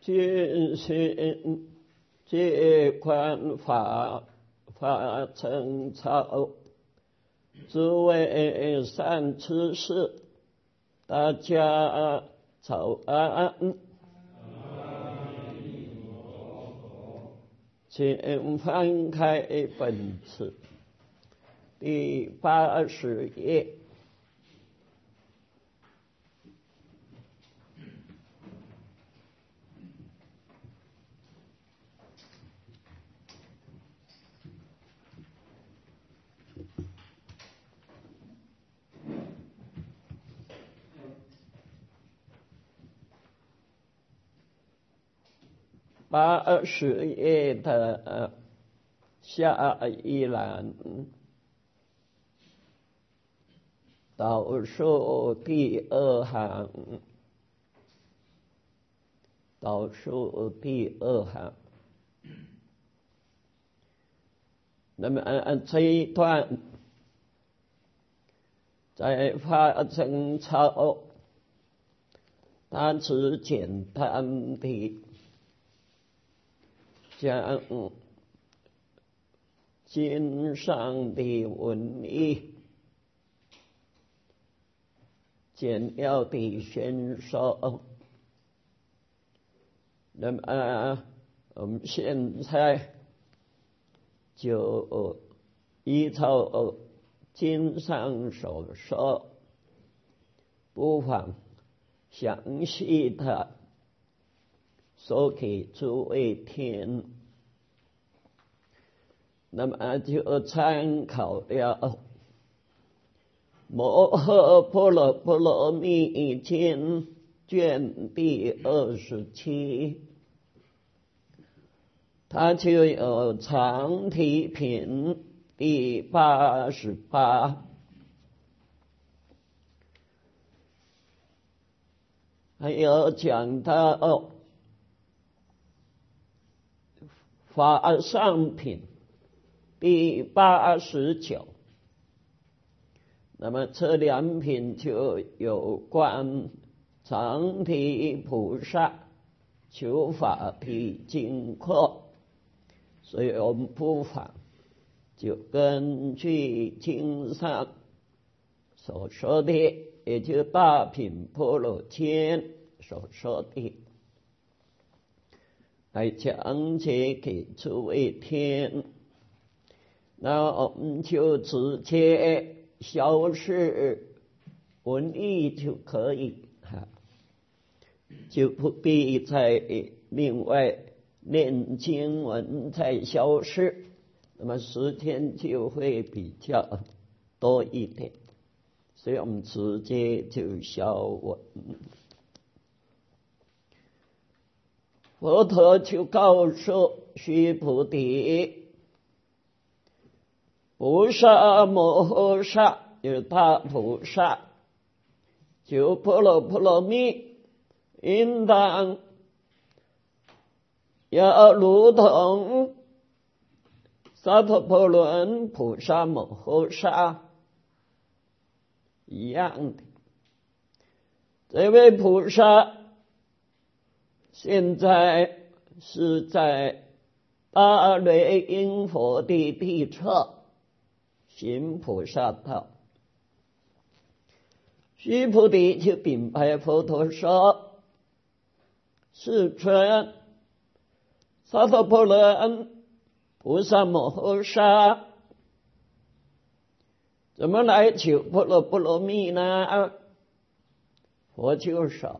君心皆观法成草，诸位善知识，大家早安。请翻开本子第80页。80页的下一栏，倒数第2行，倒数第2行。那么这一段在法成草，它只简单的将经上的文义简要的宣说。那么我们现在就依照经上所说，不妨详细的说给诸位听。那么就参考了摩诃婆罗波罗蜜经卷第27，它就有常题品第88，还有讲到法上品第89。那么这2品就有关常提菩萨求法的经过，所以我们不妨就根据经上所说的，也就大品般若经所说的，来讲解给诸位听。那我们就直接消释文义就可以，就不必再另外念经文再消释，那么时间就会比较多一点，所以我们直接就消文。佛陀就告诉须菩提，菩萨摩诃萨有大菩萨求波罗波罗蜜，应当要如同萨陀婆伦菩萨摩诃萨一样的。这位菩萨现在是在大雷音佛的地侧行菩萨道。须菩提就禀白佛陀说：世尊，萨陀婆伦菩萨摩诃萨怎么来求波罗波罗蜜呢？佛就说：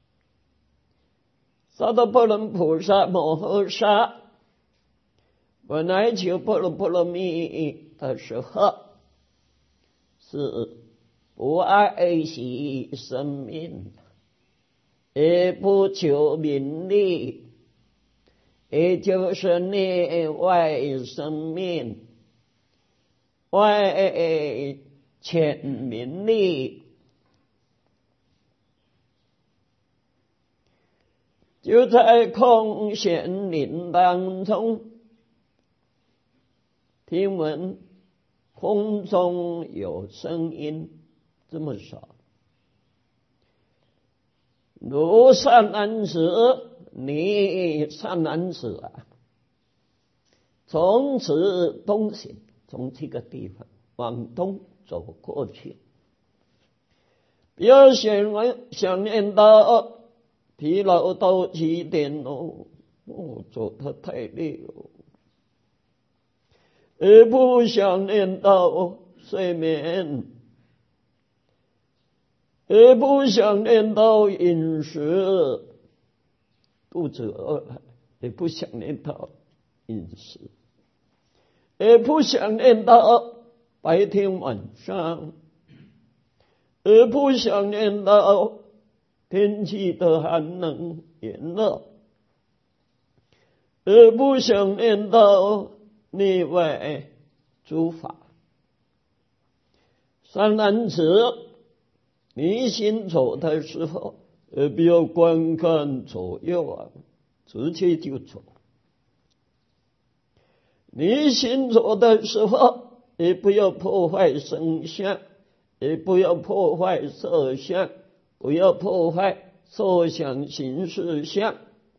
萨陀婆伦菩萨摩诃萨本来求波罗波罗蜜的时候，是不爱惜生命，也不求名利，也就是内外生命，外遣名利，就在空闲林当中，听闻空中有声音，这么说：如善男子你善男子啊，从此东行，从这个地方往东走过去，不要想念到疲劳到极点哦，走得太累了，也不想念到睡眠，也不想念到饮食，肚子饿了，也不想念到饮食，也不想念到白天晚上，也不想念到天气的寒冷炎热，也不想念到内外诸法。善男子，你行走的时候，也不要观看左右啊，直接就走。你行走的时候，也不要破坏声相，也不要破坏色相，不要破坏受想行识相。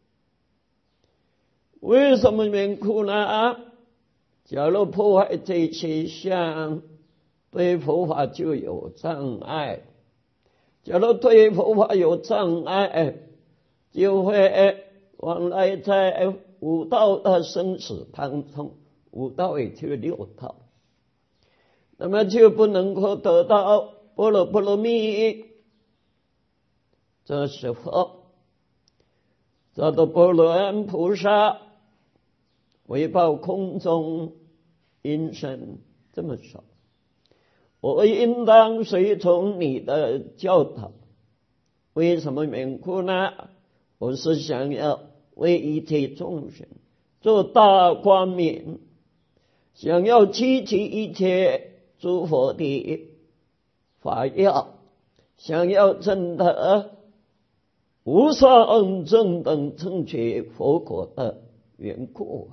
为什么缘故呢？假如破坏这些相，对佛法就有障碍。假如对佛法有障碍，就会往来在五道的生死当中，五道也就六道，那么就不能够得到般若波罗蜜。这时候，这个般若菩萨回报空中音声这么说：我应当随从你的教导。为什么缘故呢？我是想要为一切众生做大光明，想要积集一切诸佛的法要，想要证得无上正等正觉佛果的缘故。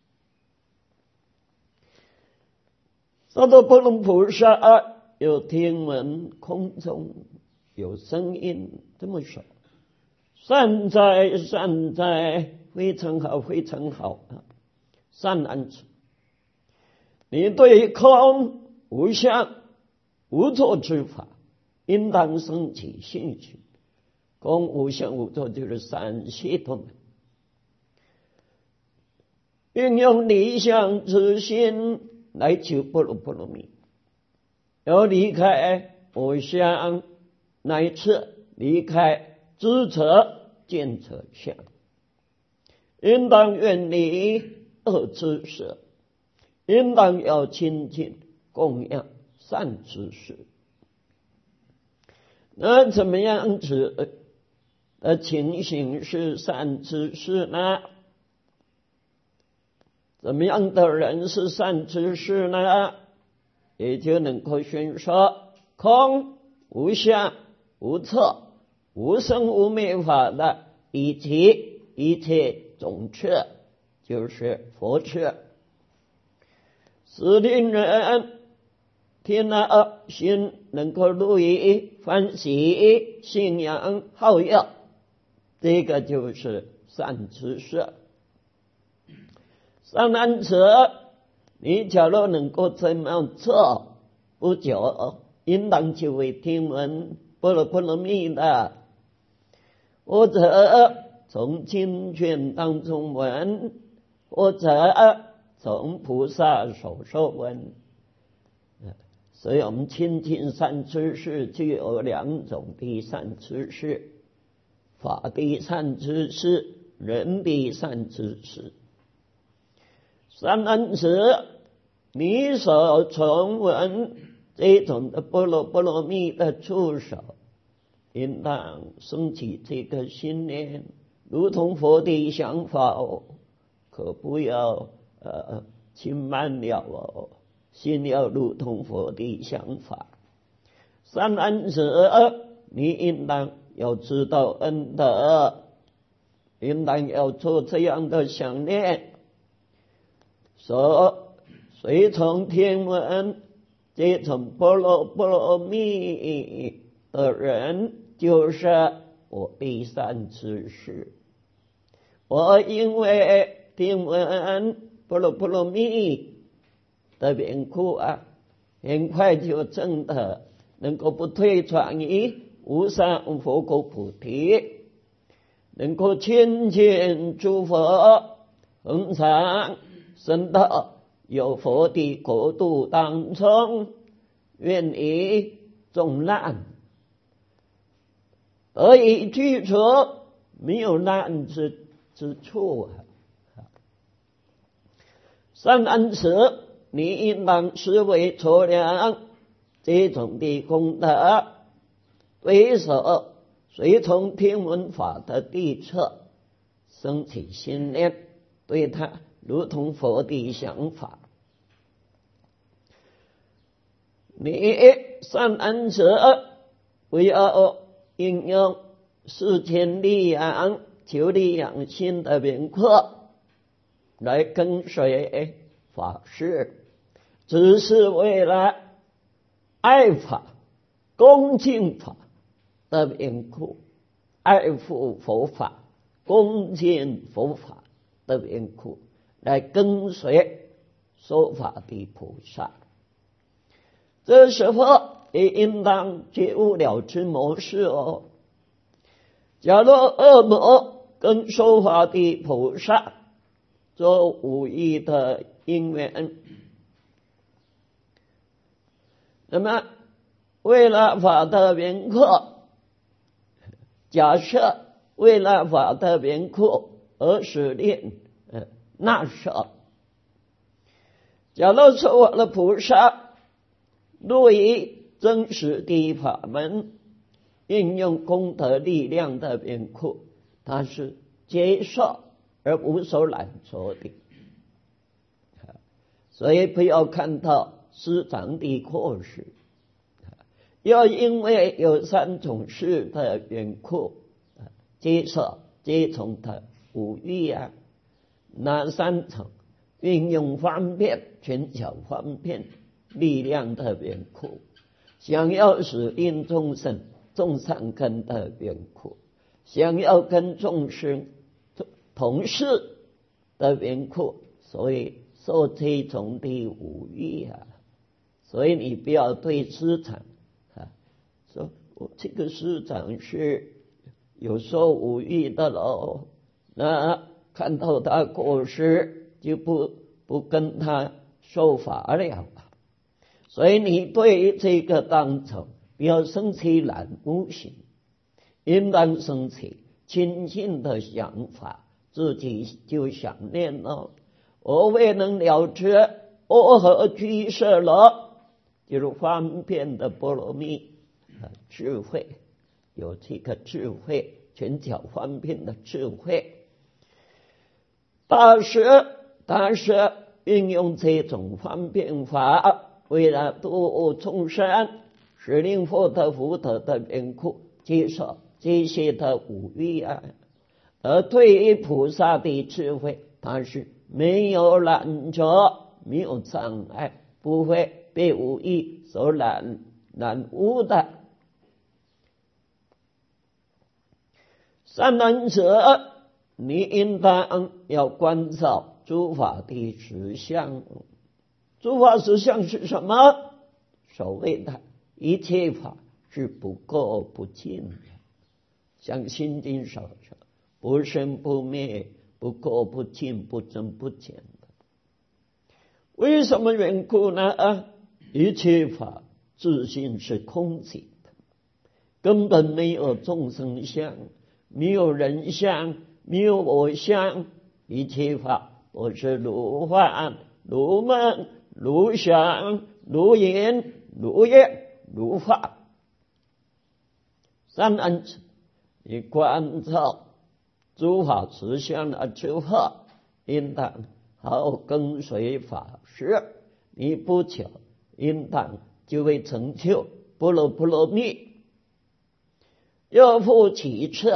萨埵波罗菩萨有听闻空中有声音这么说：善哉善哉，非常好非常好啊！善男子，你对空无相无作之法应当生起信心。空无相无作就是三系统，运用理想之心来求般若波罗蜜，要离开我相，乃至离开知者见者相，应当远离恶知识，应当要亲近供养善知识。那怎么样子的情形是善知识呢？怎么样的人是善知识呢？也就能够宣说空无相无测无生无灭法的以及一切种智，就是佛智，使令人听了心能够入于欢喜信仰好乐，这个就是善知识。善男子，你假如能够这么做，不久应当就会听闻般若波罗蜜的，或者从经卷当中闻，或者从菩萨手说闻。所以我们亲近善知识就有两种的善知识：法的善知识，人的善知识。善男子，你所从闻这种的般若波罗蜜的助手，应当升起这个心念，如同佛的想法可不要轻慢了心要如同佛的想法。善男子，你应当要知道恩德，应当要做这样的想念。随从听闻这种般若波罗蜜的人，就是我的善知识。 我因为听闻波罗蜜的缘故啊，很快就证得能够不退转于无上佛果菩提，能够亲近诸佛，恒常生到有佛的国度当中，愿以众难得以具足，没有难之处啊！善男子，你应当思维测量这种的功德，对手随从听闻法的地侧生起心念，对他如同佛的想法。你善男子，不要应用世间力量求利养心的缘故来跟随法师，只是为了爱法、恭敬法的缘故，爱护佛法、恭敬佛法的缘故，来跟随说法的菩萨。这时候也应当觉悟了知模式哦。假如恶魔跟说法的菩萨做无意的因缘，那么为了法的缘故，假设为了法的缘故而使令那舍，假如说我的菩萨若以真实的法门运用功德力量的缘故，他是接受而无所拦阻的。所以不要看到师长的过失，要因为有三种事的缘故，接受接从的五欲啊，哪三种？运用方便，权巧方便力量的缘故，想要使令众生种善根的缘故，想要跟众生同事的缘故，所以受这种的五欲啊。所以你不要对师长说我这个师长是有受五欲的喽，那看到他过失就不跟他说法了。所以你对这个当中不要生起懒惰心，应当生起清净的想法，自己就想念了，我未能了知阿何居舍罗，就是方便的波罗蜜智慧，有这个智慧，权巧方便的智慧。大师运用这种方便法，为了度众生，使令获得福德的缘故，接受这些的五欲啊。而对于菩萨的智慧，它是没有拦阻，没有障碍，不会被五欲所染污的。善男子，你应当要关照诸法的实相。诸法实相是什么？所谓的一切法是不垢不净的，像心经所说，不生不灭，不垢不净，不增不减的。为什么缘故呢？一切法自性是空寂的，根本没有众生相，没有人相，没有我相。一切法都是如幻如梦如想如言如业如法。善男子，你关照诸法实相了之后，应当好好跟随法师，你不久应当就会成就波罗蜜。又复其次，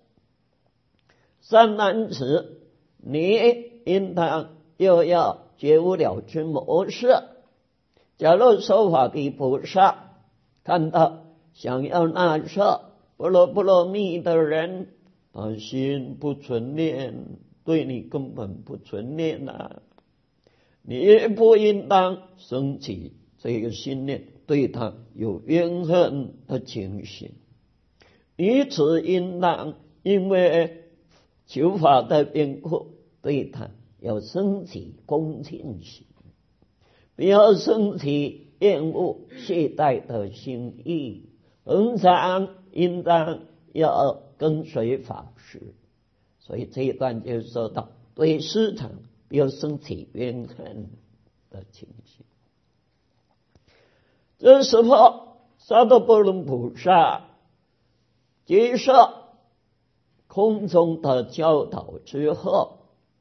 善男子，你应当又要觉悟了知模式。假如说法的菩萨看到想要纳受波罗蜜的人， 他心不存念，对你根本不存念啊！你也不应当升起这个心念，对他有怨恨的情形。你只应当因为求法的缘故，对他要升起恭敬心，不要升起厌恶懈怠的心意。恒常应当要跟随法师。所以这一段就说到，对师长不要升起怨恨的情形。这时候萨多波罗菩萨接受空中的教导之后，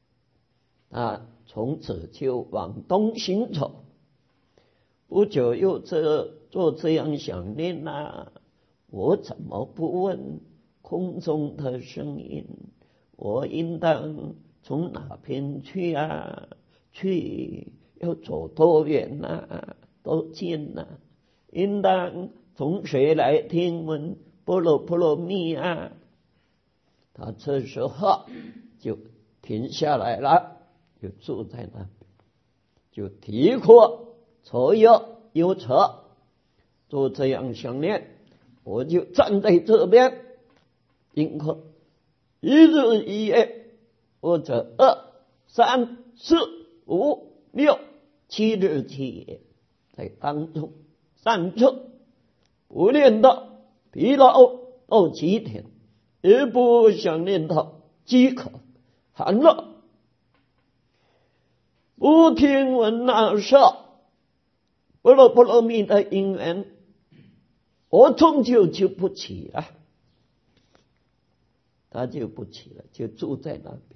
从此就往东行走。不久又做这样想念我怎么不问空中的声音？我应当从哪边去去要走多远多近应当从谁来听闻波罗波罗蜜他这时候就停下来了，就住在那边，就提阔左右右侧，做这样想念。我就站在这边，应可一日一夜，或者2、3、4、5、6、7日7夜，在当中站着，不念到疲劳到极点，也不想念到饥渴寒热，不听闻那舍波罗波罗蜜的因缘，我终究就不起了。他就不起了，就住在那边。